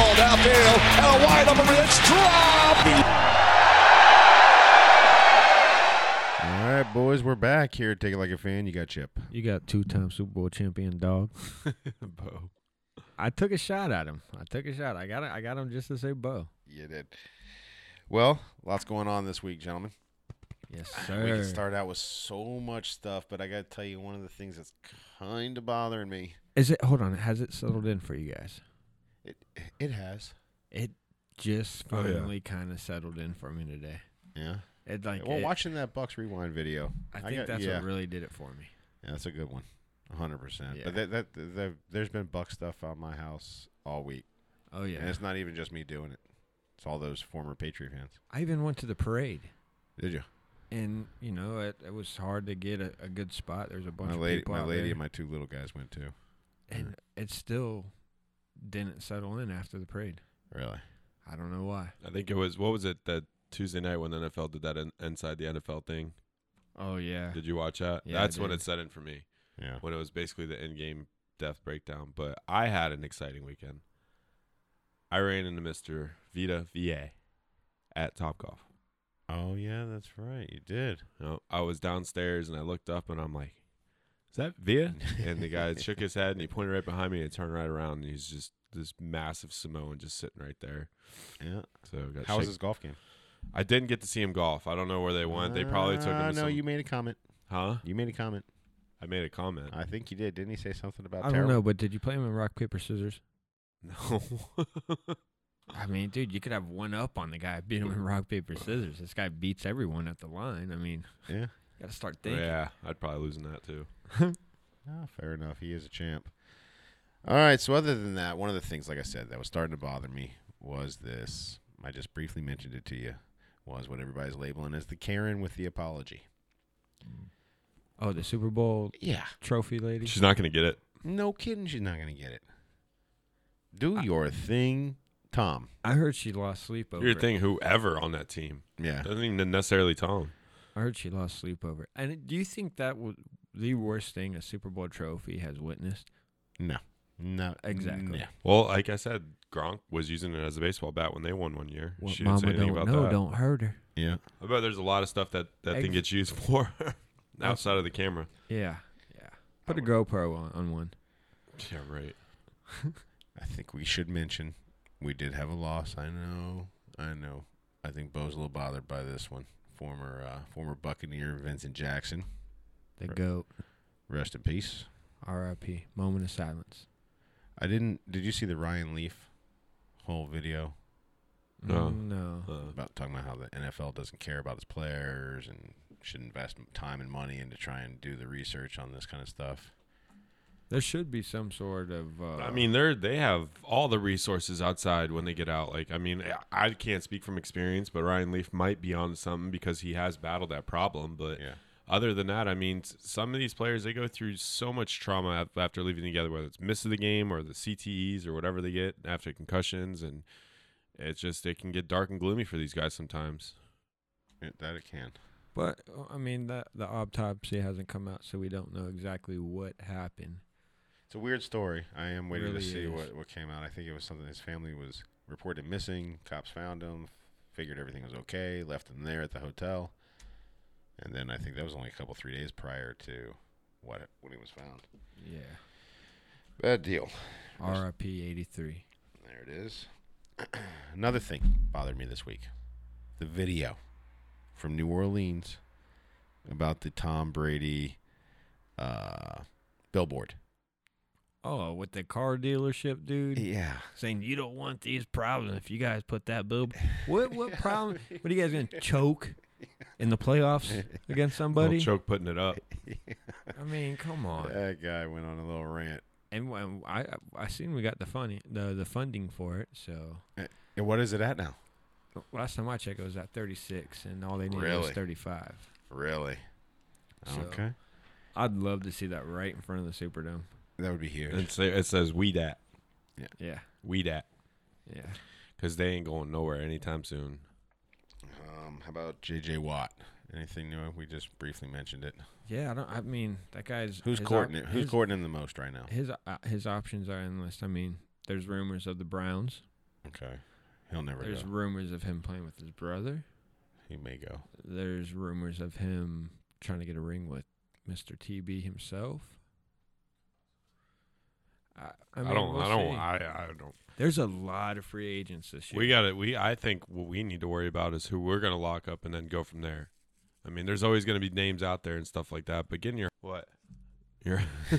ball downfield, and a wide open Rich drop. All right, boys, we're back here. Take it like a fan. You got Chip. You got two-time Super Bowl champion dog. Bo. I took a shot at him. I got him just to say Bo. You did. Well, lots going on this week, gentlemen. Yes, We sir. can start out with so much stuff, but I got to tell you one of the things that's kind of bothering me. Hold on, has it settled in for you guys? It has. It just finally kind of settled in for me today. Yeah. It Watching that Bucks Rewind video, I think that's what really did it for me. Yeah, that's a good one, 100%. Yeah. But there's been Buck stuff on my house all week. Oh yeah, And it's not even just me doing it. It's all those former Patriot fans. I even went to the parade, Did you? and it was hard to get a good spot. There's a bunch My of lady, people my out lady, there, and my two little guys went too. and it still didn't settle in after the parade. Really? I don't know why. I think it was, what was it, that Tuesday night when the NFL did that inside the NFL thing? Oh yeah, Did you watch that? Yeah, I That's when did. it set in for me, Yeah. when it was basically the in-game death breakdown. But I had an exciting weekend. I ran into Mr. Vita VA at Topgolf. Oh yeah, that's right. You did. I was downstairs and I looked up and I'm like, "Is that Via?" And the guy shook his head and he pointed right behind me and turned right around and he's just this massive Samoan just sitting right there. Yeah. So got How was shake- his golf game? I didn't get to see him golf. I don't know where they went. They probably took him to No, some... you made a comment. Huh? You made a comment. I made a comment. I think you did. Didn't he say something about? I don't terrible? know, but did you play him in rock paper scissors? No. I mean, dude, you could have one up on the guy, beat him in rock paper scissors. This guy beats everyone at the line. I mean, Yeah. you got to start thinking. Yeah, I'd probably lose in that too. Oh, fair enough. He is a champ. All right. So other than that, one of the things, like I said, that was starting to bother me was this. I just briefly mentioned it to you. Was what everybody's labeling as the Karen with the apology. Oh, the Super Bowl Yeah. trophy lady. She's not going to get it. No kidding. She's not going to get it. Do your thing, Tom. I heard she lost sleep over Your it. thing, whoever on that team. Yeah. Doesn't even necessarily Tom. I heard she lost sleep over it. And do you think that was the worst thing a Super Bowl trophy has witnessed? No. No. Exactly. Yeah. Well, like I said, Gronk was using it as a baseball bat when they won one year. What She didn't say mama anything don't about know that. don't hurt her. Yeah. I bet there's a lot of stuff that thing gets used for outside of the camera. Yeah. Put a GoPro on one. Yeah, right. I think we should mention we did have a loss. I know. I think Bo's a little bothered by this one. Former Buccaneer Vincent Jackson. The GOAT. Rest in peace. R.I.P. Moment of silence. Did you see the Ryan Leaf whole video No. No. about talking about how the NFL doesn't care about its players and should invest time and money into try and do the research on this kind of stuff? There should be some sort of. I mean, they have all the resources outside when they get out. Like, I mean, I can't speak from experience, but Ryan Leaf might be on something because he has battled that problem. But Yeah. other than that, I mean, some of these players, they go through so much trauma after leaving together, whether it's miss of the game or the CTEs or whatever they get after concussions, and it's just it can get dark and gloomy for these guys sometimes. That it can. But I mean, the autopsy hasn't come out, so we don't know exactly what happened. It's a weird story. I am waiting to Really see is. what came out. I think it was something his family was reported missing. Cops found him, figured everything was okay, left him there at the hotel. And then I think that was only 3 days prior to when he was found. Yeah. Bad deal. R.I.P. 83. There it is. Another thing bothered me this week. The video from New Orleans about the Tom Brady billboard. Oh, with the car dealership, dude? Yeah. Saying you don't want these problems if you guys put that billboard. What problem? What are you guys going to choke in the playoffs against somebody? Little choke putting it up. I mean, come on. That guy went on a little rant. And when I seen we got the funding for it, so And what is it at now? last time I checked it was at 36 and all they needed was Really? 35. Really? So, Okay. I'd love to see that right in front of the Superdome. That would be huge. And it says "We Dat, Yeah. We Dat," Yeah. because they ain't going nowhere anytime soon. How about J.J. Watt? Anything new? We just briefly mentioned it. Yeah, I mean, that guy's Who's his courting op- it? Who's his- courting him the most right now? His options are endless. I mean, there's rumors of the Browns. Okay. He'll never There's go. rumors of him playing with his brother. He may go. There's rumors of him trying to get a ring with Mr. TB himself. I mean, we'll see. I don't. There's a lot of free agents this year. I think what we need to worry about is who we're going to lock up and then go from there. I mean, there's always going to be names out there and stuff like that, but getting your your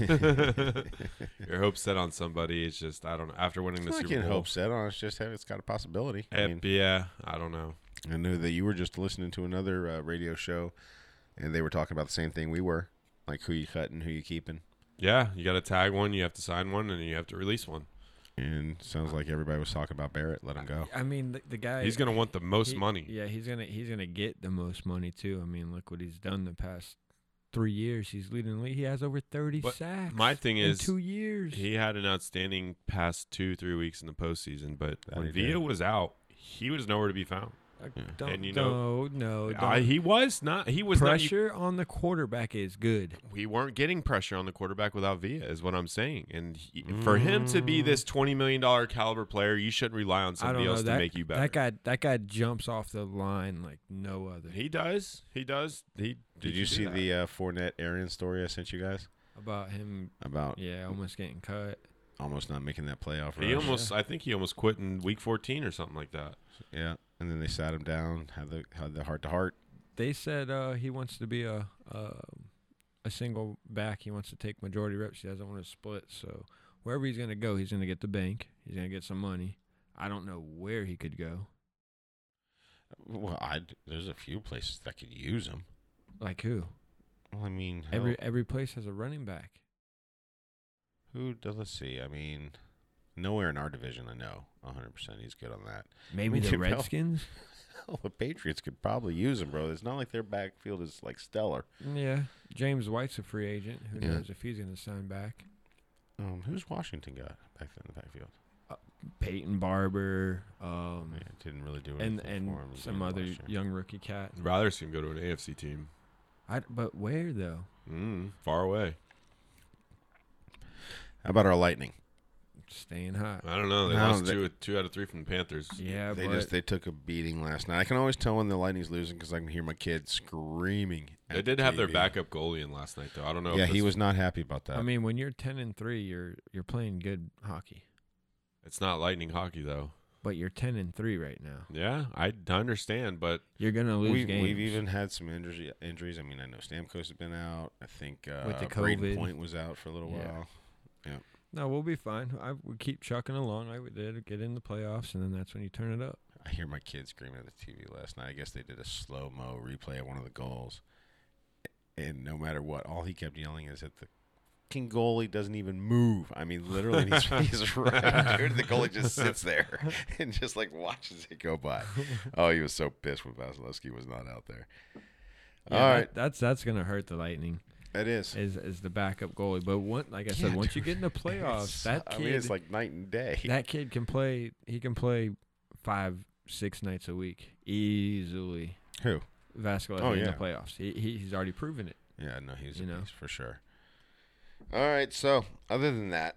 hopes set on somebody is just, I don't know. After winning the It's not Super getting Bowl, hopes set on. It's just it's got a possibility. I mean, yeah, I don't know. I knew that you were just listening to another radio show, and they were talking about the same thing we were, like who you cutting, who you keeping. Yeah, you got to tag one, you have to sign one, and you have to release one. And sounds like everybody was talking about Barrett. Let him go. I mean, the guy. He's going to want the most money. Yeah, he's gonna get the most money too. I mean, look what he's done the past 3 years. He's leading the league. He has over 30 But sacks. my thing in is, 2 years. He had an outstanding past 2-3 weeks in the postseason, but That when he Villa did. was out, he was nowhere to be found. Don't, And you know- no. He was not. He was Pressure on the quarterback is good. We weren't getting pressure on the quarterback without Villa, is what I'm saying. And for him to be this $20 million caliber player, you shouldn't rely on I don't somebody know. else to make you better. That guy jumps off the line like no other. He does. Did you see the Fournette Arian story I sent you guys About him, about almost getting cut. almost not making that playoff He rush? almost. I think he almost quit in week 14 or something like that. Yeah, and then they sat him down, had the heart to heart. They said he wants to be a single back. He wants to take majority reps. He doesn't want to split. So wherever he's going to go, he's going to get the bank. He's going to get some money. I don't know where he could go. Well, there's a few places that could use him. Like who? Well, I mean, hell, Every place has a running back. let's see. I mean, nowhere in our division, I know 100% he's good on that. Maybe mean, the hell, Redskins. Hell, the Patriots could probably use him, bro. It's not like their backfield is like stellar. Yeah, James White's a free agent. Who Yeah. knows if he's going to sign back? Who's Washington got back then in the backfield? Peyton Barber, Yeah, didn't really do anything and for him. some other last year. young rookie cat. I'd rather see him go to an AFC team. But where though? Far away. How about our Lightning? Staying hot. I don't know. They No, lost they- 2 out of 3 from the Panthers. Yeah, They took a beating last night. I can always tell when the Lightning's losing because I can hear my kids screaming. They at did the have their TV. backup goalie in last night, though. I don't know. Yeah, if he this- was not happy about that. I mean, when you're 10-3, you're playing good hockey. It's not Lightning hockey, though. But you're 10-3 right now. Yeah, I understand, but You're gonna lose games. we've even had some injuries. I mean, I know Stamkos has been out. I think With the Braden COVID. Point was out for a little Yeah. while. No, we'll be fine. We keep chucking along like we did. Get in the playoffs, and then that's when you turn it up. I hear my kids screaming at the TV last night. I guess they did a slow-mo replay of one of the goals. And no matter what, all he kept yelling is that the fucking goalie doesn't even move. I mean, literally, he's right, dude. The goalie just sits there and just, like, watches it go by. Oh, he was so pissed when Vasilevsky was not out there. Yeah, All right. That's gonna hurt the Lightning. It is. Is the backup goalie, but like I said, Yeah, once you get in the dude, playoffs, that I kid, mean, it's like night and day. that kid can play. He can play 5-6 nights a week easily. Who? Vasquez Oh, in yeah. the playoffs. He's already proven it. Yeah, no, he's You a know. beast for sure. All right, so other than that,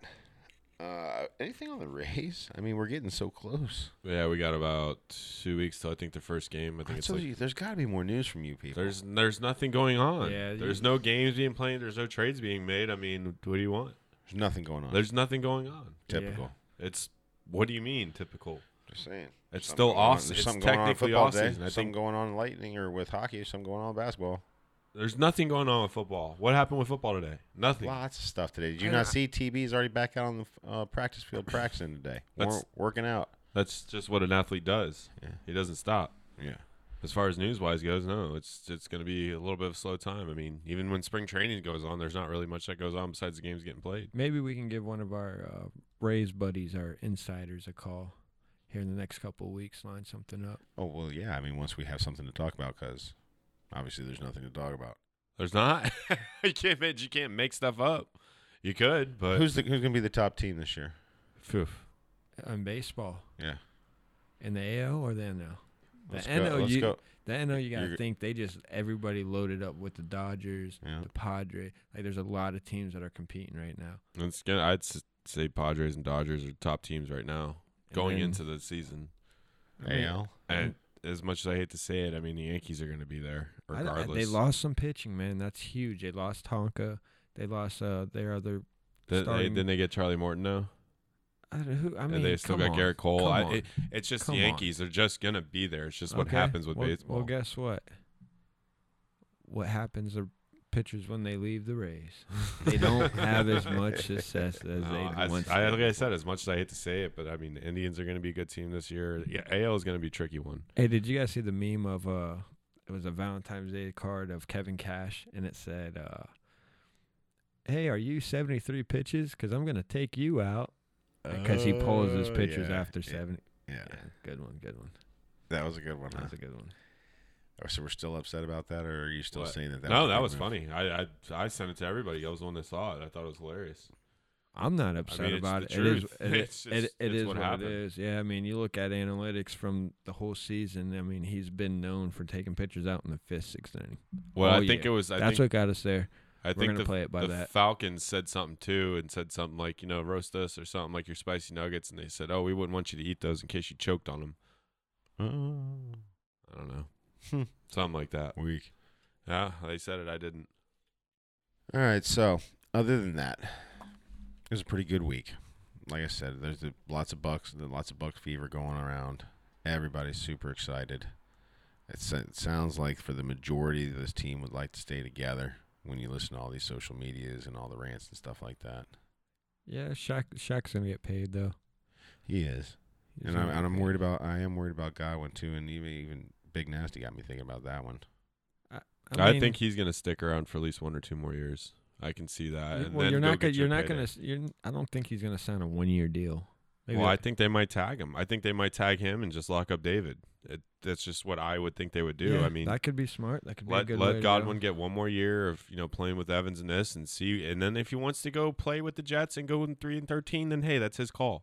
anything on the Rays? I mean, we're getting so close. yeah, we got about 2 weeks till I think the first game. I think it's like There's got to be more news from you people. there's nothing going on. Yeah, there's no games being played. There's no trades being made. I mean, what do you want? There's nothing going on. There's nothing going on. Typical. It's what do you mean typical? Just saying. It's Something still going on. off. There's It's something going on in technically football off today. season. I Something think going on in lightning or with hockey. Something going on in basketball. there's nothing going on with football. What happened with football today? Nothing. Lots of stuff today. Did you And not see TB's already back out on the practice field practicing today? That's- Working out. That's just what an athlete does. Yeah. He doesn't stop. Yeah. As far as news-wise goes, no, it's going to be a little bit of a slow time. I mean, even when spring training goes on, there's not really much that goes on besides the games getting played. Maybe we can give one of our Rays buddies, our insiders, a call here in the next couple of weeks. Line something up. Oh, well, yeah. I mean, once we have something to talk about, because obviously there's nothing to talk about. There's not. you can't make stuff up. You could, but Who's going to be the top team this year? Phew. On baseball, Yeah. in the AL or the NL? The Let's NL, go. Let's go. The NL, you gotta You're- think they just everybody loaded up with the Dodgers, Yeah. the Padres. Like there's a lot of teams that are competing right now. I'd say Padres and Dodgers are top teams right now. going then- into the season. AL. And as much as I hate to say it, I mean, the Yankees are going to be there regardless. They lost some pitching, man. That's huge. They lost Tonka. They lost their other starting. Didn't they get Charlie Morton now? I mean, And they still come got on. Garrett Cole. Come on. It's just Come the on. Yankees. They're just going to be there. It's just what Okay. happens with baseball. Well, guess what? What happens to pitchers when they leave the Rays? They don't have as much success as No, they once like I did. said, as much as I hate to say it, but I mean, the Indians are going to be a good team this year. Yeah, AL is going to be a tricky one. Hey, did you guys see the meme of it was a Valentine's Day card of Kevin Cash, and it said, "Hey, are you 73 pitches? Because I'm gonna take you out." Because he pulls his pitches after 70. Yeah, Good one. that was a good one. That Huh? was a good one. Oh, so we're still upset about that, or are you still What? saying that? No, a that good was move? funny. I sent it to everybody. I was the one that saw it. I thought it was hilarious. I'm not upset it's about the it. It is. truth. It It's is. just- It it's is what what happened. it is. Yeah, I mean, you look at analytics from the whole season. I mean, he's been known for taking pitchers out in the fifth, sixth inning. Well, all I think year. it was. That's what got us there. I We're think gonna play it by the that. Falcons said something too, and said something like, roast us or something like your spicy nuggets, and they said, oh, we wouldn't want you to eat those in case you choked on them. I don't know, something like that. Weak. Yeah, they said it. I didn't. All right. So, other than that, it was a pretty good week. Like I said, there's lots of Bucks fever going around. Everybody's super excited. It sounds like for the majority of this team would like to stay together. When you listen to all these social medias and all the rants and stuff like that, Yeah, Shaq's gonna get paid though. he is. He's And gonna get I'm paid. worried about. I am worried about Godwin too, and even Big Nasty got me thinking about that one. I mean, think he's going to stick around for at least 1 or 2 more years. I can see that. And well, then you're go not get gonna. You're your not payday. gonna. I don't think he's gonna sign a 1-year deal. Maybe Well, I think they might tag him. I think they might tag him and just lock up David. That's just what I would think they would do. yeah, I mean, that could be smart. That could be a good way let to Godwin go. get 1 more year of playing with Evans and this, and see. And then if he wants to go play with the Jets and go in 3-13, then hey, that's his call.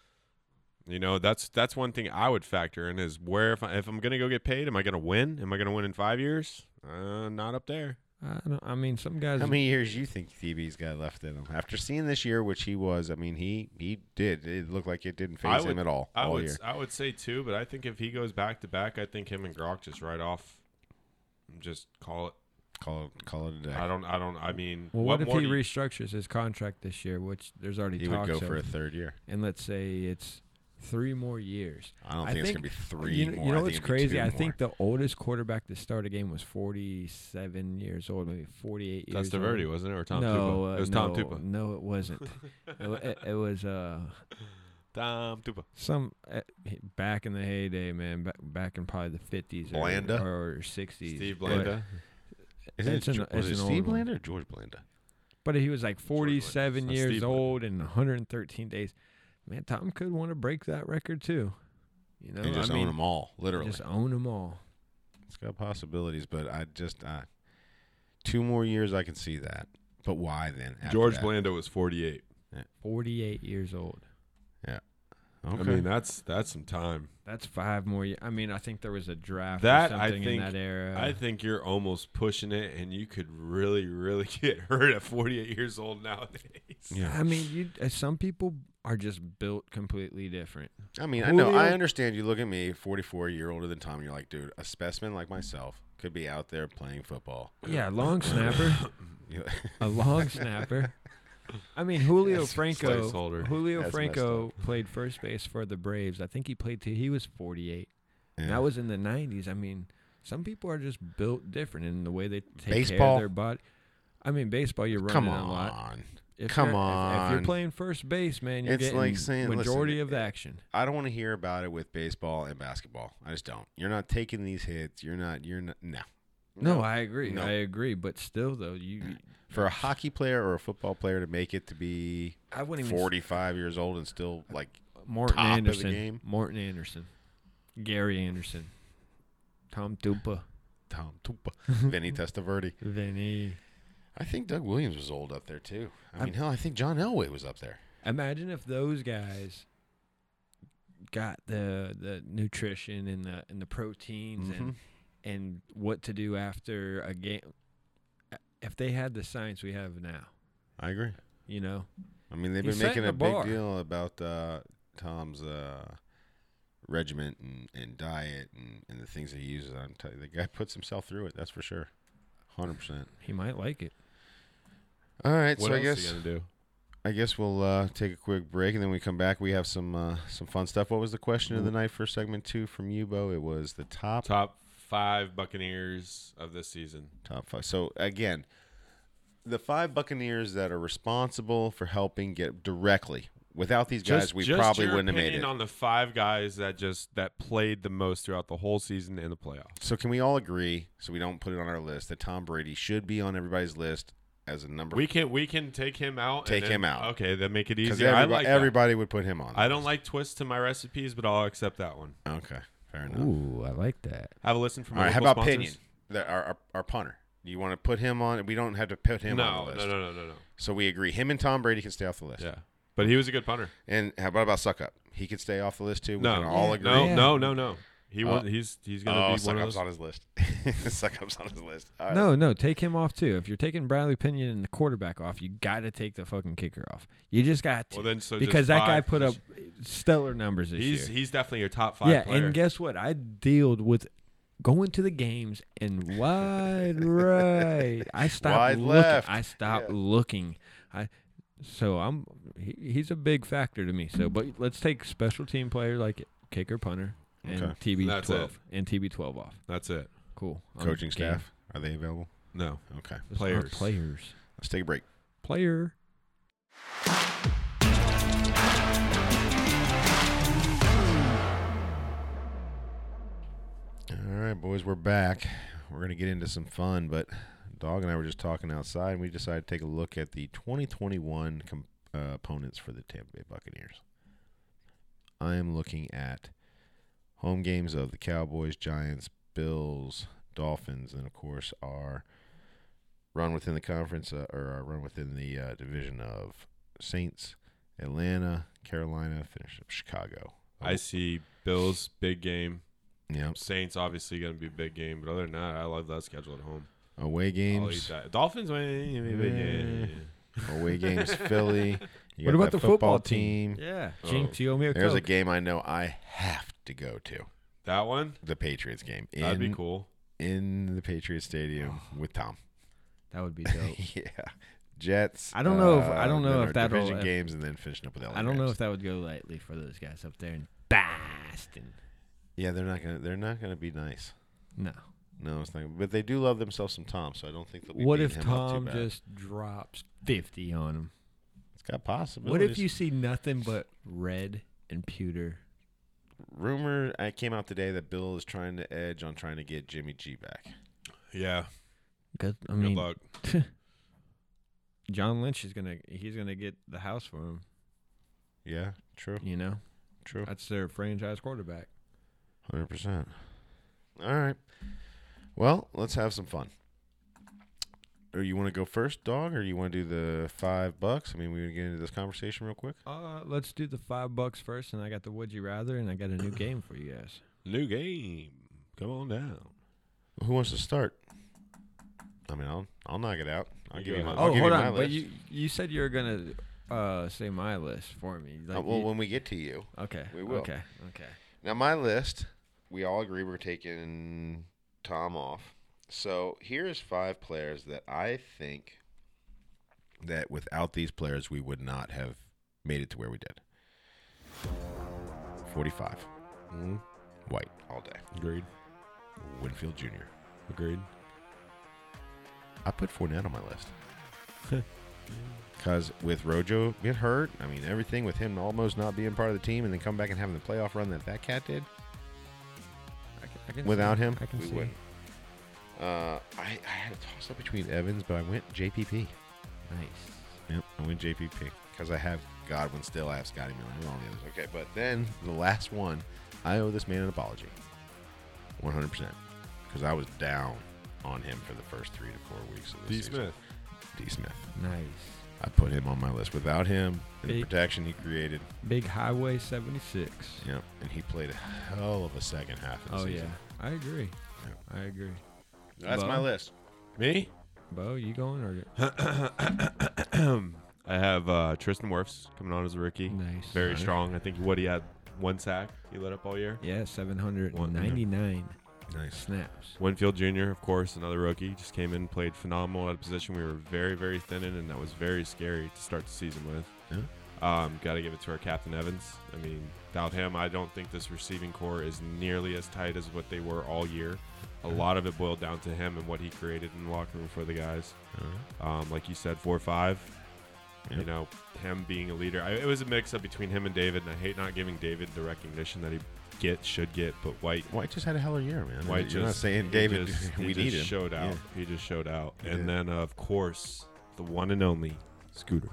That's one thing I would factor in is where if I'm gonna go get paid, am I gonna win? Am I gonna win in 5 years? Not up there. I mean, some guys. How many years you think TB's got left in him? After seeing this year, which he was, I mean, he did. It looked like it didn't phase him at all year. I would say 2, but I think if he goes back to back, I think him and Gronk just right off, just call it. Call it a day. I mean, Well, what if more he do you- restructures his contract this year, which there's already He would talks go for a of, third year. and let's say it's 3 more years. I don't think it's gonna be 3 You know, more. you know I what's think it'd be crazy? 2 I more. think the oldest quarterback to start a game was 47 years old, maybe 48 years old. Testaverde, wasn't it, or Tom no, Tupa? It was Tom no, Tupa. No, it wasn't. it was Tom Tupa. some back in the heyday, man. Back in probably the 50s Blanda? or 60s. Steve But- Blanda. was it's it an Steve old one. Blanda or George Blanda? But he was like 47 That's years Steve Blanda. old and 113 days. Man, Tom could want to break that record too. And just own them all, literally. Just own them all. It's got possibilities, but I just 2 more years I can see that. But why then? after George that? Blanda was 48. 48 years old. Okay. I mean, that's some time. That's 5 more years. I mean, I think there was a draft That, or I something in think- that era. I think you're almost pushing it, and you could really, really get hurt at 48 years old nowadays. Yeah. I mean, some people are just built completely different. I mean, I know. I Julio- understand. You look at me, 44 year older than Tom. You're like, dude, a specimen like myself could be out there playing football. Yeah, long snapper. You- A long snapper. I mean, Julio That's Franco. placeholder. Julio That's Franco played first base for the Braves. I think he played till he was 48. Yeah. And that was in the 90s. I mean, some people are just built different in the way they take care Baseball? of their body. I mean, baseball, you're running Come a lot. on. If Come you're- If you're on. playing first base, man, you're It's getting like saying, majority listen, of the action. I don't want to hear about it with baseball and basketball. I just don't. You're not taking these hits. You're not. No. No, I agree. No. I agree. But still, though, For a hockey player or a football player to make it to be I wouldn't even 45 years old and still like Morton top of the Anderson. game. Morton Anderson. Gary Anderson. Tom Tupa. Tom Tupa, Vinny Testaverde. Vinny. I think Doug Williams was old up there too. I I'm- mean, hell, I think John Elway was up there. Imagine if those guys got the nutrition and the proteins Mhm. and what to do after a game. If they had the science we have now, I agree. you know. I mean, they've He's been making setting a the big bar. deal about Tom's regiment and diet and the things that he uses, I'm telling you, the guy puts himself through it. That's for sure. 100%. He might like it. All right, What so else are you gonna do? I guess we'll take a quick break, and then we come back. We have some fun stuff. What was the question of the night for segment 2 from you, Bo? It was the top 5 Buccaneers of this season. top 5. So again, the 5 Buccaneers that are responsible for helping get directly. Without these guys, we probably wouldn't have made it. On the 5 guys that played the most throughout the whole season in the playoffs. So can we all agree, so we don't put it on our list, that Tom Brady should be on everybody's list as a number? We can take him out. Take him out. Okay, then make it Because easier. I like that. everybody would put him on. I don't like twists to my recipes, but I'll accept that one. Okay, fair enough. Ooh, I like that. Have a listen from All right, how local about sponsors. Pinion, our punter? Do you want to put him on? We don't have to put him on the list. No. So we agree. Him and Tom Brady can stay off the list. Yeah, but he was a good punter. And how about Suck Up? He could stay off the list too. We No, can all agree. no. He won. He's gonna be Suck one of Up's those. on his list. Suck Up's on his list. All right. No, take him off too. If you're taking Bradley Pinion and the quarterback off, you got to take the fucking kicker off. You just got to. Well, then, so because just that 5, guy put up stellar numbers this year. He's definitely your top 5 Yeah, player. and guess what? I dealt with going to the games and wide right. I stopped Wide looking. left. I stopped looking. He's a big factor to me. So, but let's take special team player like kicker, punter, and Okay. That's TB12 it. and TB12 off. That's it. Cool. I'm Coaching game. staff, are they available? No. Okay. Just Players. not players. Let's take a break. Player. All right, boys, we're back. We're going to get into some fun, but Dog and I were just talking outside, and we decided to take a look at the 2021 opponents for the Tampa Bay Buccaneers. I am looking at home games of the Cowboys, Giants, Bills, Dolphins, and, of course, our run within the conference, or our run within the division of Saints, Atlanta, Carolina, finish up Chicago. I see Bills big game. Yep. Saints obviously going to be a big game, but other than that, I love that schedule at home. Away I'll eat games. that. Dolphins win. Away games, Philly. You What got about that the football team? team? Yeah. Oh. Jinx, you owe me a There's a Coke. game I know I have to go to. That one? The Patriots game. That'd be cool. In the Patriots Stadium with Tom. That would be dope. Yeah. Jets. I don't know if then our that'll- division games and then finishing up with LA I don't know Rams. if that would go lightly for those guys up there in Boston. Yeah, they're not gonna be nice. No. No, it's not. But they do love themselves some Tom, so I don't think they'll be. What beating if him up too Tom bad. just drops 50 on him? It's got possibilities. What if you see nothing but red and pewter? Rumor I came out today that Bill is trying to edge on trying to get Jimmy G back. Yeah. Good, I Good mean, luck. John Lynch is he's gonna get the house for him. Yeah, true, You know, true. that's their franchise quarterback. 100%. All right. Well, let's have some fun. Or you want to go first, Dog, or you want to do the $5? I mean, we want to get into this conversation real quick. Let's do the $5 first, and I got the Would You Rather, and I got a new game for you guys. New game. Come on down. Who wants to start? I mean, I'll knock it out. I'll give you my. Oh, I'll give hold you my on, but list. you said you were gonna say my list for me. Like well, when we get to you. okay, we will. Okay. Now, my list, we all agree we're taking Tom off. So here's 5 players that I think that without these players we would not have made it to where we did. 45. Mm-hmm. White all day. Agreed. Winfield Jr. Agreed. I put Fournette on my list. Because with Rojo get hurt, I mean, everything with him almost not being part of the team and then come back and having the playoff run that cat did, I can without see, him, I can we see. wouldn't. I had a toss-up between Evans, but I went JPP. Nice. Yep, I went JPP. Because I have Godwin still, I have Scotty Miller, and all the others. Okay, but then the last one, I owe this man an apology. 100%. Because I was down on him for the first 3 to 4 weeks of the D. season. Smith. D. Smith. Nice. I put him on my list. Without him, and the Big- protection he created, Big Highway 76. yep, and he played a hell of a second half of the Oh season. yeah, I agree. Yeah. I agree. That's Bo? my list. Me? Bo, you going or? I I have Tristan Wirfs coming on as a rookie. Nice. Very strong. I think he had 1 sack he let up all year. Yeah, 799 Nice. snaps. Winfield Jr., of course, another rookie, just came in, played phenomenal at a position we were very, very thin in, and that was very scary to start the season with. Yeah. Got to give it to our captain Evans. I mean, without him, I don't think this receiving core is nearly as tight as what they were all year. A lot of it boiled down to him and what he created in the locker room for the guys. Like you said, 4-5. Yep. You know, him being a leader. It was a mix-up between him and David, and I hate not giving David the recognition that he should get, but White just had a hell of a year, man. White You're not just saying he David. just- We he need just him. showed out. Yeah. He just showed out, He and did. then of course the one and only Scooter.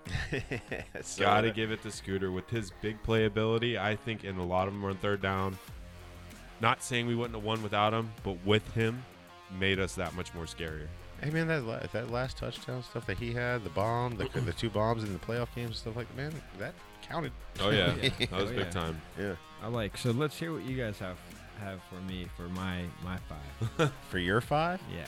So, Gotta give it to Scooter with his big playability. I think in a lot of them on third down. Not saying we wouldn't have won without him, but with him, made us that much more scarier. Hey man, that last touchdown stuff that he had, the bomb, the 2 bombs in the playoff games and stuff like that, man, that counted. Oh yeah, that was Oh, big yeah. time. Yeah. I like. So let's hear what you guys have for me for my 5. For your 5? Yeah.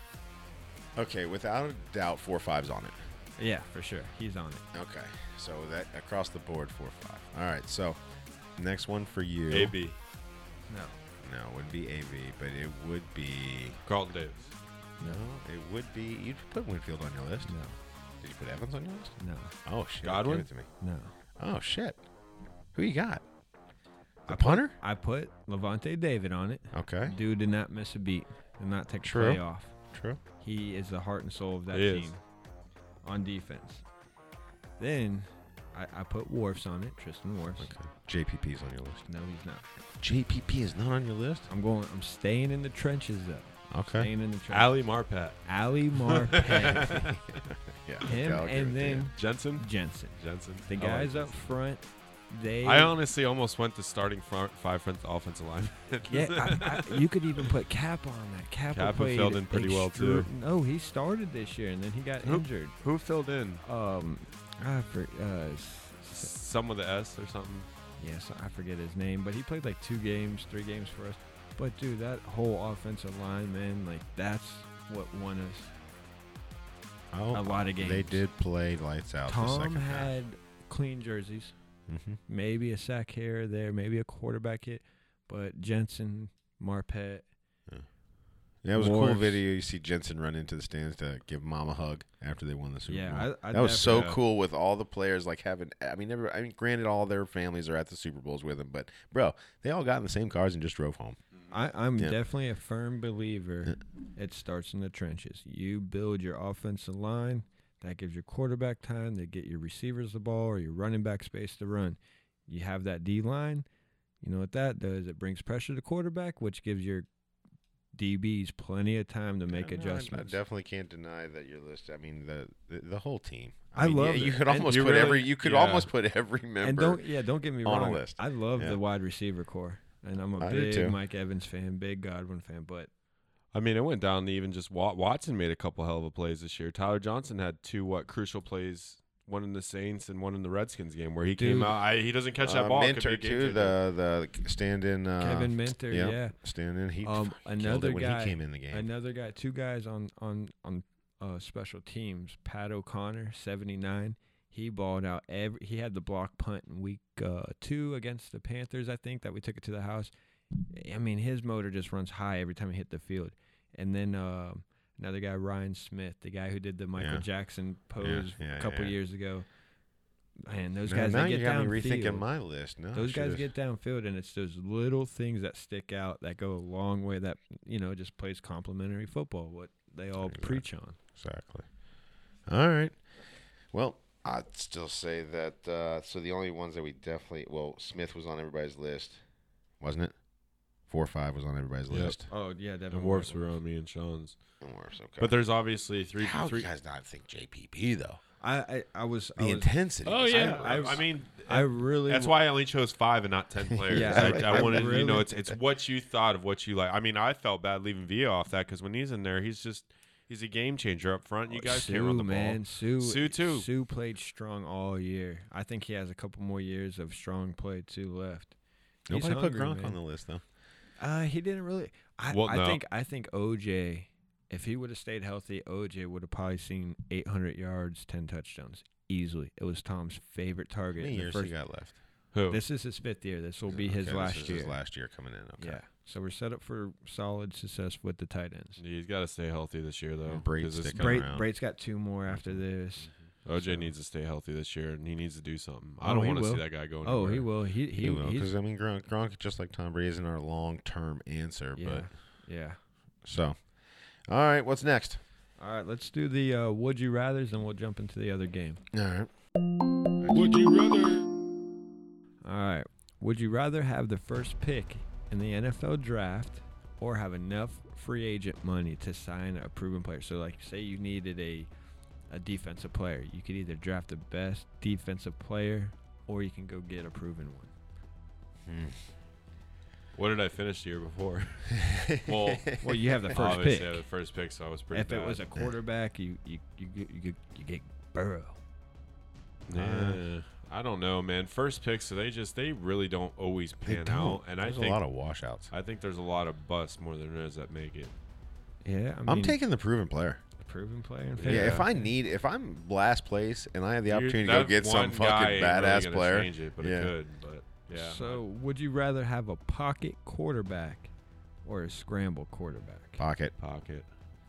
Okay, without a doubt, 4-5's on it. Yeah, for sure. He's on it. Okay, so that across the board, 4-5. All right, so next one for you. AB, No. No, it wouldn't be AV, but it would be. Carlton Davis. No, it would be. You'd put Winfield on your list. No. Did you put Evans on your list? No. Oh shit! Godwin? Give it to me. No. Oh shit! Who you got? The I put- punter? I put Levante David on it. Okay. Dude did not miss a beat. Did not take a True. play off. True. He is the heart and soul of that He is. team on defense. Then I put Wirfs on it, Tristan Wirfs. Okay. JPP's on your list. No, he's not. JPP is not on your list. I'm staying in the trenches though. Okay. Staying in the trenches. Ali Marpet. Ali Marpet. Yeah. Him okay, I'll give and it to then you. Jensen. Jensen. I The like guys up Jensen. front, they I honestly almost went to starting five front offensive line. yeah, you could even put Cap on that. Kappa played filled in pretty well, too. No, he started this year and then he got injured. Who filled in? Some with the S or something. Yes, I forget his name, but he played like 3 games for us. But dude, that whole offensive line, man, like that's what won us Oh, a lot of games. They did play lights out. the Tom second half. had clean jerseys, Mhm. maybe a sack here or there, maybe a quarterback hit, but Jensen, Marpet, Yeah, it was a cool Wars. video. You see Jensen run into the stands to give Mom a hug after they won the Super Bowl. yeah, I That was so definitely- cool with all the players like having. I mean, granted, all their families are at the Super Bowls with them, but bro, they all got in the same cars and just drove home. I'm Yeah. definitely a firm believer. It starts in the trenches. You build your offensive line. That gives your quarterback time to get your receivers the ball or your running back space to run. You have that D line. You know what that does? It brings pressure to quarterback, which gives your DBs plenty of time to make I adjustments. definitely can't deny that your list. I mean, the whole team. I mean, love you it. could And almost you put really- yeah. almost put every member. And don't get me on a wrong. list. I love Yeah. the wide receiver core, and I'm a I do too. big Mike Evans fan, big Godwin fan. But I mean, it went down to even just Watson made a couple hell of a plays this year. Tyler Johnson had 2 crucial plays, one in the Saints and one in the Redskins game where he came Dude. out. He doesn't catch that ball. It could be Mentor a game too. changer. The stand-in. Kevin Minter, yeah, yeah. stand-in. He killed Another it when guy he came in the game. Another guy, 2 guys on special teams. Pat O'Connor, 79. He balled out he had the block punt in week 2 against the Panthers, I think, that we took it to the house. I mean, his motor just runs high every time he hit the field. And then another guy, Ryan Smith, the guy who did the Michael Yeah. Jackson pose Yeah, a couple yeah. years ago. Man, those Now- guys now they you get got me downfield. rethinking my list. No, Those guys should've- get downfield, and it's those little things that stick out that go a long way. That just plays complementary football. What they all Exactly. preach on. Exactly. All right. Well, I'd still say that. So the only ones that we definitely. Well, Smith was on everybody's list, wasn't it? 4-5 was on everybody's Yep. list. Oh yeah, Devin And Worfs were on me and Sean's. And worse, okay. But there's obviously three. How do you guys not think JPP though? I was The intensity. Oh was yeah, so- I mean, I really that's why I only chose 5 and not 10 players. Yeah, I I wanted, really- it's what you thought of what you like. I mean, I felt bad leaving Villa off that because when he's in there, he's a game changer up front. You guys can't run the ball. Sue, too. Sue played strong all year. I think he has a couple more years of strong play too left. He's Nobody put hungry, Gronk man. on the list though. He didn't really. Well, no. I think OJ, if he would have stayed healthy, OJ would have probably seen 800 yards, 10 touchdowns easily. It was Tom's favorite How target. many in the years first, he got left? Who? This is his 5th year. This will be his Okay, last this is year. his last year coming in. Okay. Yeah. So we're set up for solid success with the tight ends. He's got to stay healthy this year, though. And Braid's 'cause it's- sticking around. Braid's got 2 more after this. OJ So- needs to stay healthy this year, and he needs to do something. Oh, I don't he want to see will. that guy go Oh, anywhere. he will. He will, he's because I mean, Gronk, just like Tom Brady, isn't our long-term answer. yeah, But yeah. so, all right, what's next? All right, let's do the would you rather's, and we'll jump into the other game. All right. Would you rather? All right. Would you rather have the first pick in the NFL draft or have enough free agent money to sign a proven player? So, like, say you needed a defensive player. You could either draft the best defensive player or you can go get a proven one. What did I finish the year before? Well, Well, you have the first obviously pick. I had the first pick, so I was pretty If it bad. was a quarterback, you get Burrow. Yeah, I don't know, man. First pick, so they really don't always They pan don't. out, and There's I think a lot of washouts. I think there's a lot of busts more than there is that make it. Yeah, I mean, I'm taking the proven player. a proven player. In Yeah, fifth. if I'm last place and I have the opportunity to That go get some one guy fucking ain't really badass gonna player, change it, but yeah. it could. But yeah. So, would you rather have a pocket quarterback or a scramble quarterback? pocket. pocket.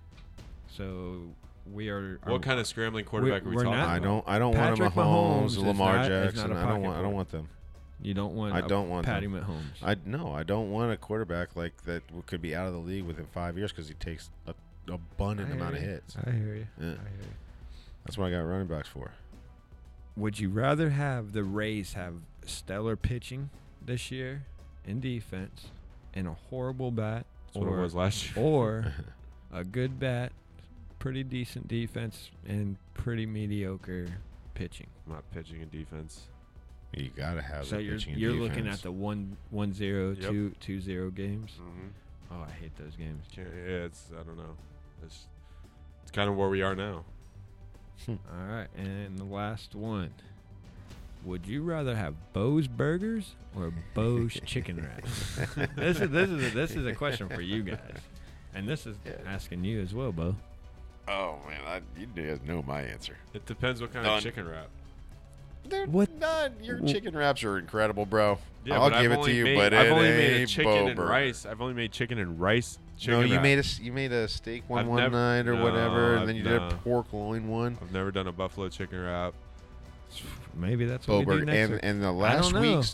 So we are. What kind of scrambling quarterback are we we're talking not- about? I don't want a Patrick Mahomes, Mahomes is Lamar not- is Jackson. not a I don't pocket want them. You don't want. I don't want Patty them. Mahomes. I don't want a quarterback like that could be out of the league within 5 years because he takes a abundant I amount of hear you. hits. I hear you. Yeah. I hear you. That's what I got running backs for. Would you rather have the Rays have stellar pitching this year in defense and a horrible bat, That's what it was last year. or a good bat, pretty decent defense, and pretty mediocre pitching? I'm not pitching in defense. You gotta have So the you're pitching and looking defense. at the 1-0, Yep. 2-0 games. Mm-hmm. Oh, I hate those games. Yeah, it's I don't know. It's kind of where we are now. All right, and the last one. Would you rather have Bo's Burgers or Bo's Chicken Wraps? This is a question for you guys, and this is asking you as well, Bo. Oh man, you guys know my answer. It depends what kind Done. of chicken wrap. They're What? not. Your chicken wraps are incredible, bro. Yeah, I'll but give I've it to only you, made, but I've it only made a ain't chicken Bo and Burger. rice. I've only made chicken and rice. Chicken No, you wrap. made a steak one I've never- night or no, whatever, and I've then you did a not. pork loin one. I've never done a buffalo chicken wrap. Maybe that's Bo what we do Burger, next week. and the I last don't know. week's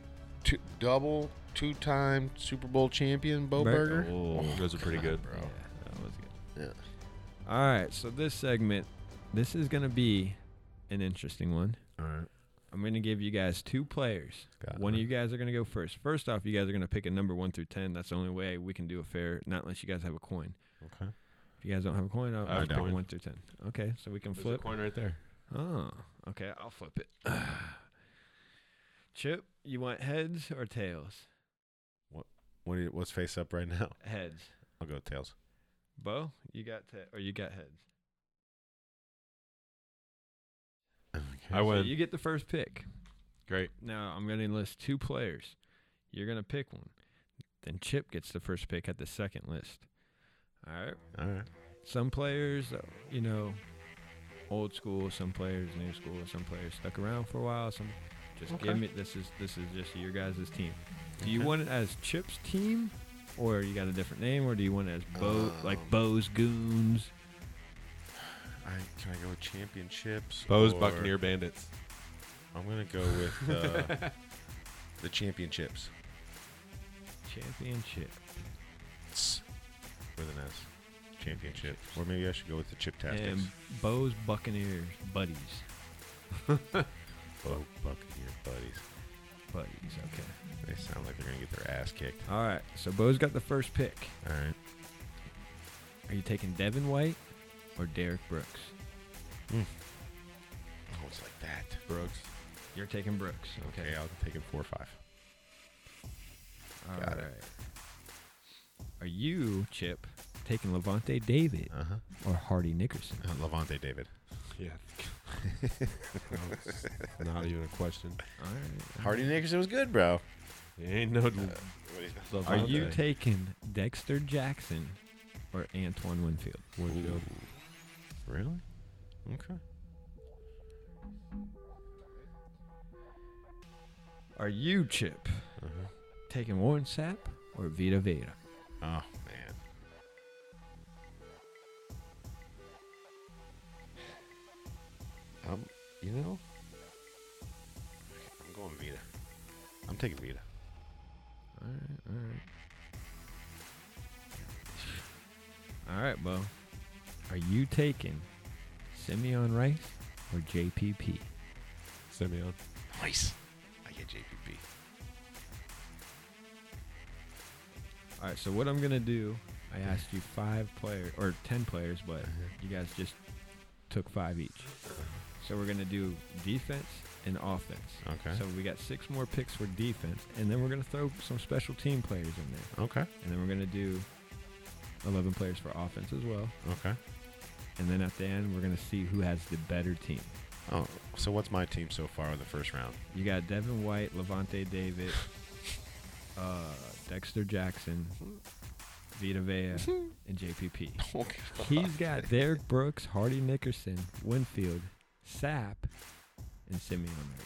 two-time Super Bowl champion Bo Burger. Burger. Oh, those are pretty God, good. bro. Yeah, that was good. Yeah. All right, so this segment, this is gonna be an interesting one. All right. I'm gonna give you guys 2 players. Got One it. of you guys are gonna go first. First off, you guys are gonna pick a number 1 through 10. That's the only way we can do a fair. Not unless you guys have a coin. Okay. If you guys don't have a coin, I'll I have pick a coin. 1 through 10. Okay, so we can There's a flip. coin right there. Oh, okay. I'll flip it. Chip, you want heads or tails? What's face up right now? Heads. I'll go with tails. Bo, you got or you got heads. Okay. I So win. you get the first pick. Great. Now I'm gonna list 2 players. You're gonna pick one. Then Chip gets the first pick at the second list. All right. All right. Some players, old school. Some players, new school. Some players stuck around for a while. Some just Okay. give me. This is just your guys' team. Do you want it as Chip's team, or you got a different name, or do you want it as like Bo's Goons? Can I go with championships? Bo's or- Buccaneer Bandits. I'm gonna go with the championships Championship. with an S. Championship. Or maybe I should go with the chip tactics. And Bo's Buccaneers buddies. Bo Buccaneer buddies. Buddies. Okay. They sound like they're gonna get their ass kicked. All right. So Bo's got the first pick. All right. Are you taking Devin White or Derek Brooks? Oh, it's like that. Brooks. You're taking Brooks. Okay, I'll take it 4 or 5. All got right. it. Are you, Chip, taking Levante David Uh huh. or Hardy Nickerson? Levante David. Yeah. Not even a question. All right. Hardy Nickerson was good, bro. He ain't no. Are you Levante. taking Dexter Jackson or Antoine Winfield? Winfield. Really? Okay. Are you, Chip, taking Warren Sapp or Vita Vea? Oh, man. You know, I'm going Vita. I'm taking Vita. All right. All right, Bo. Are you taking Simeon Rice or JPP? Simeon. Nice. I get JPP. All right, so what I'm going to do, I asked you 5 players, or 10 players, but you guys just took 5 each. So we're going to do defense and offense. Okay. So we got 6 more picks for defense, and then we're going to throw some special team players in there. Okay. And then we're going to do 11 players for offense as well. Okay. And then at the end, we're going to see who has the better team. Oh, so what's my team so far in the first round? You got Devin White, Levante David, Dexter Jackson, Vita Vea, and JPP. Oh, He's got Derek Brooks, Hardy Nickerson, Winfield, Sapp, and Simeon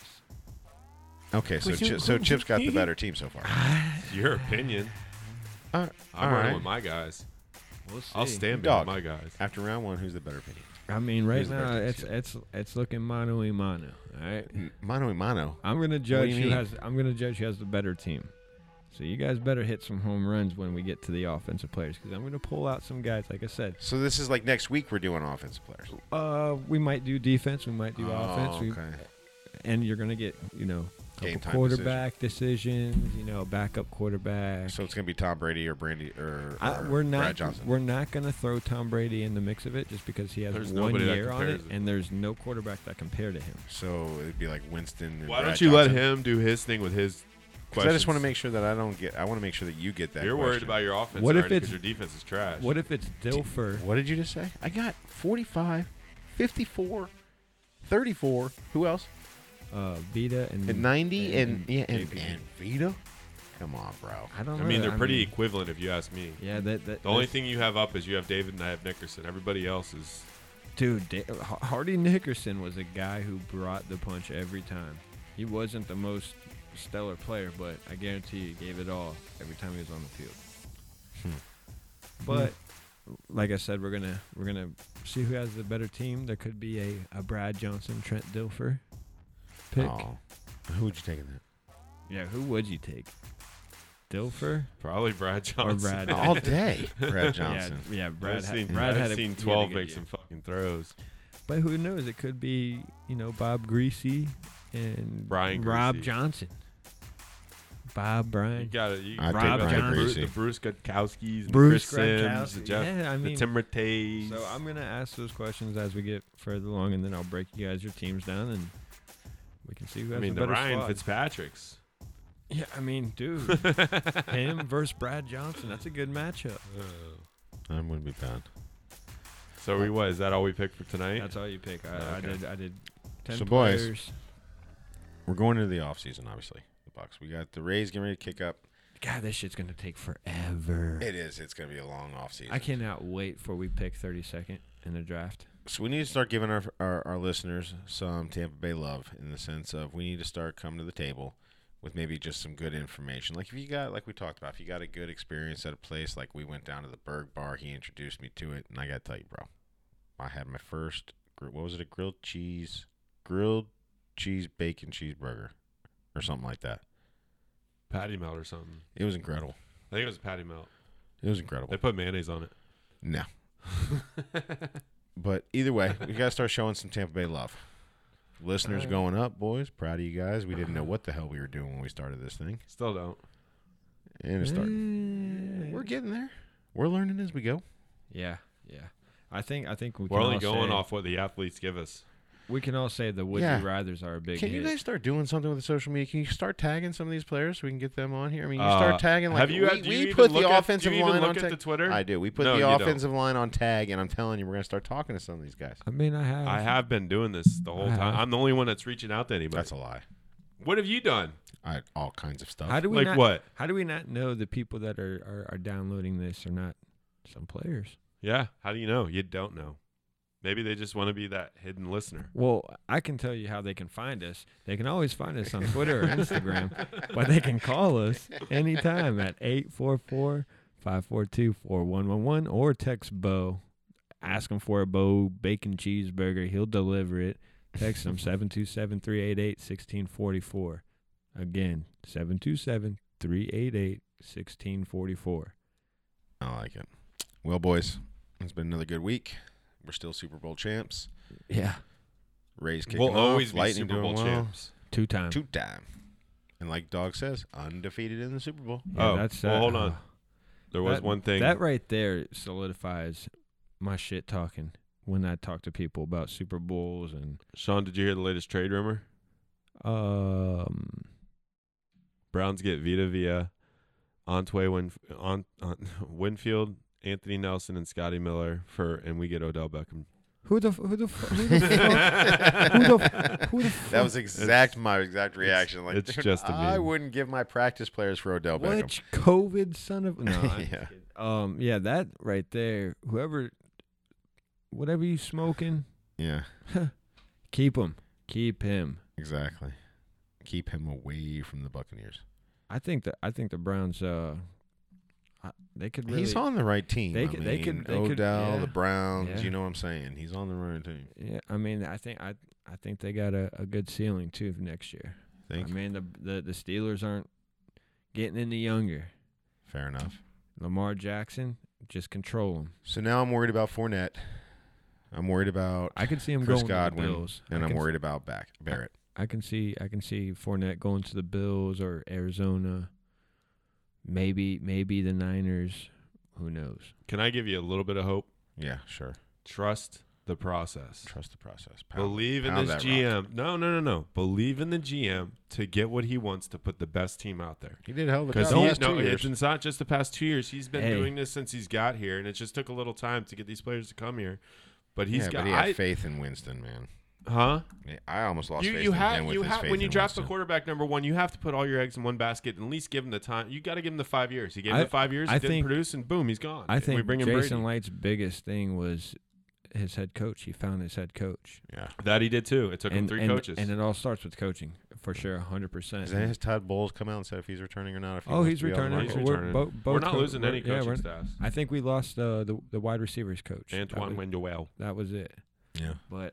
Rice. Okay, so Chip's got the better team so far. Your opinion. All I'm running right. with my guys. We'll see. I'll stand Dog. behind my guys. After round 1, who's the better opinion? I mean, right Who's the now better it's looking mano a mano. All right. Mano a mano. I'm gonna judge you mean? who has the better team. So you guys better hit some home runs when we get to the offensive players, because I'm gonna pull out some guys. Like I said, So this is like next week we're doing offensive players. we might do defense, we might do offense, Okay. and you're gonna get Game couple time quarterback decisions, backup quarterback. So it's gonna be Tom Brady or Brandy or We're Brad not Johnson. we're not gonna throw Tom Brady in the mix of it just because he has There's 1 nobody that year on it, compares it. and there's no quarterback that compare to him. So it'd be like Winston. And Why Brad don't you let Johnson. him do his thing with his 'Cause questions? I just want to make sure that I don't get. I want to make sure that you get that. You're worried question. about your offense What if already it's- because your defense is trash. What if it's Dilfer? What did you just say? I got 45, 54, 34. Who else? Vita and 90 and JP. Vita. Come on, bro. I don't I know. mean, they're pretty equivalent if you ask me. Yeah, that The only thing you have up is you have David and I have Nickerson. Everybody else is dude, Hardy Nickerson was a guy who brought the punch every time. He wasn't the most stellar player, but I guarantee he gave it all every time he was on the field. But like I said, we're gonna see who has the better team. There could be a Brad Johnson, Trent Dilfer pick. Oh. Who would you take in that? Yeah, who would you take? Dilfer probably Brad Johnson. or Brad? All day, Brad Johnson. Yeah, Brad. I've Had seen he had a 12 good make year. some fucking throws. But who knows? It could be, Bob Greasy and Brian Rob Greasy. Johnson. Bob You Bryan. got it. I'd take Rob Brian Johnson, Greasy. the Bruce Gutkowskis, and Bruce the Chris Sims, Gronkowski. the Jeff, Yeah, I mean, the Tim Rattays. So I'm gonna ask those questions as we get further along, and then I'll break you guys your teams down, and we can see who has I mean, the the better Ryan squad. Fitzpatricks. Yeah, I mean, dude, him versus Brad Johnson. That's a good matchup. That wouldn't be bad. So is that all we picked for tonight? That's all you pick. I Okay. did 10 So, boys, players. We're going into the offseason, obviously. The Bucks. We got the Rays getting ready to kick up. God, this shit's gonna take forever. It is. It's going to be a long offseason. I cannot wait for we pick 32nd in the draft. So we need to start giving our listeners some Tampa Bay love in the sense of we need to start coming to the table with maybe just some good information. Like if you got, like we talked about, if you got a good experience at a place, like we went down to the Berg Bar, he introduced me to it, and I got to tell you, bro, I had my first, what was it, a grilled cheese bacon cheeseburger or something like that. Patty melt or something. It was incredible. I think it was a patty melt. It was incredible. They put mayonnaise on it. No. But either way, we got to start showing some Tampa Bay love. Listeners going up, boys. Proud of you guys. We didn't know what the hell we were doing when we started this thing. Still don't. And it's starting. We're getting there. We're learning as we go. Yeah. I think we We're can only all going say, off what the athletes give us. We can all say the would Yeah. you rather's are a big Can hit. you guys start doing something with the social media? Can you start tagging some of these players so we can get them on here? I mean, you start tagging like have you? do you we even put look the at, offensive do you even line look on at the tag. Twitter? I do. We put No, the you don't. offensive line on tag, and I'm telling you, we're gonna start talking to some of these guys. I mean, I have been doing this the whole I time. have. I'm the only one that's reaching out to anybody. That's a lie. What have you done? All kinds of stuff. How do we Like not, what? How do we not know the people that are downloading this are not some players? Yeah. How do you know? You don't know. Maybe they just want to be that hidden listener. Well, I can tell you how they can find us. They can always find us on Twitter or Instagram, but they can call us anytime at 844-542-4111 or text Bo. Ask him for a Bo bacon cheeseburger. He'll deliver it. Text him 727-388-1644. Again, 727-388-1644. I like it. Well, boys, it's been another good week. We're still Super Bowl champs. Yeah. Rays kicking We'll off. always be Lightning Super Bowl doing well. champs. 2-time. Two-time. And like Dog says, undefeated in the Super Bowl. Yeah, Oh, that's well, hold on. There was one thing. That right there solidifies my shit talking when I talk to people about Super Bowls and Sean, did you hear the latest trade rumor? Browns get Vita Vea, Winfield, Anthony Nelson, and Scotty Miller and we get Odell Beckham. who the fuck? That was my exact reaction. Like, it's dude, just a I meme. wouldn't give my practice players for Odell Beckham. Which COVID son of no? I'm Yeah. kidding. Yeah, that right there. Whatever you smoking, Yeah, keep him. Keep him. exactly. Keep him away from the Buccaneers. I think the Browns. They could really. He's on the right team. they I could- mean, they could- Odell, yeah. the Browns. Yeah. You know what I'm saying? He's on the right team. Yeah, I mean, I think they got a good ceiling too for next year. Think? I mean, the Steelers aren't getting any younger. Fair enough. Lamar Jackson, just control him. So now I'm worried about Fournette. I'm worried about I could see him Chris going Godwin, to the Bills. and I I'm can- worried about Barrett. I can see Fournette going to the Bills or Arizona. Maybe the Niners. Who knows? Can I give you a little bit of hope? Yeah, sure. Trust the process. Trust the process. Believe in pound this that rock. GM. No. Believe in the GM to get what he wants to put the best team out there. He did a hell of a Because job the last 2 years. it's not just the past 2 years. He's been Hey. doing this since he's got here, and it just took a little time to get these players to come here. But he's Yeah, got. but he had faith in Winston, man. Huh? I almost lost faith You in him have with his faith when you in draft the Winston. quarterback number one, you have to put all your eggs in one basket and at least give him the time. You got to give him the 5 years. He gave him the 5 years. He I didn't think- produce, and boom, he's gone. I And we think bring in Jason Brady. Light's biggest thing was his head coach. He found his head coach. Yeah. That he did too. It took him 3 coaches. And it all starts with coaching, for sure, 100%. Has Todd Bowles come out and said if he's returning or not? If he Oh, wants he's to be on the returning. line? He's We're returning. both We're not losing any yeah, coaching we're- staffs. I think we lost the wide receivers coach. Antoine Wendell. That was it. Yeah. But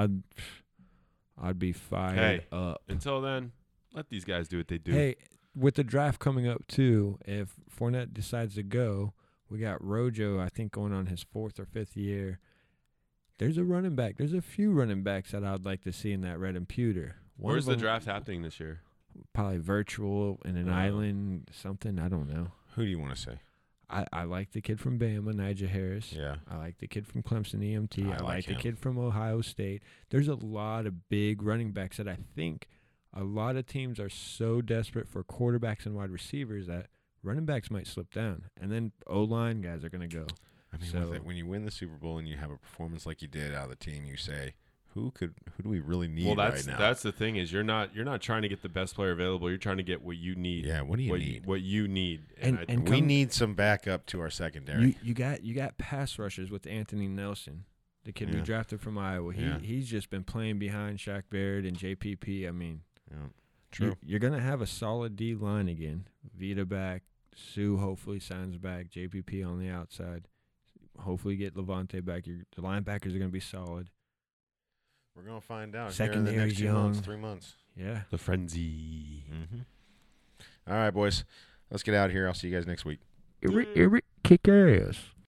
I'd be fired Hey. up. Until then, let these guys do what they do. Hey, with the draft coming up too, if Fournette decides to go, we got Rojo, I think, going on his 4th or 5th year. There's a running back. There's a few running backs that I'd like to see in that red imputer. One Where's of the them, draft happening this year? Probably virtual in an island, something. I don't know. Who do you want to say? I like the kid from Bama, Nigel Harris. Yeah. I like the kid from Clemson EMT. I I like like the him. kid from Ohio State. There's a lot of big running backs that I think a lot of teams are so desperate for quarterbacks and wide receivers that running backs might slip down. And then O-line guys are going to go. I mean, So- with it, when you win the Super Bowl and you have a performance like you did out of the team, you say, who do we really need Well, that's right now? that's the thing is you're not trying to get the best player available. You're trying to get what you need. Yeah, what do you need? What you need. And we come- need some backup to our secondary. You got pass rushers with Anthony Nelson, the kid we Yeah. drafted from Iowa. Yeah. He's just been playing behind Shaq Barrett and JPP. I mean, Yeah. True. You're going to have a solid D line again. Vita back, Sue hopefully signs back, JPP on the outside. Hopefully get Levante back. The linebackers are going to be solid. We're going to find out here in the Secondary's next 2 young. months, 3 months. Yeah. The frenzy. Mm-hmm. All right, boys. Let's get out of here. I'll see you guys next week. Kick ass.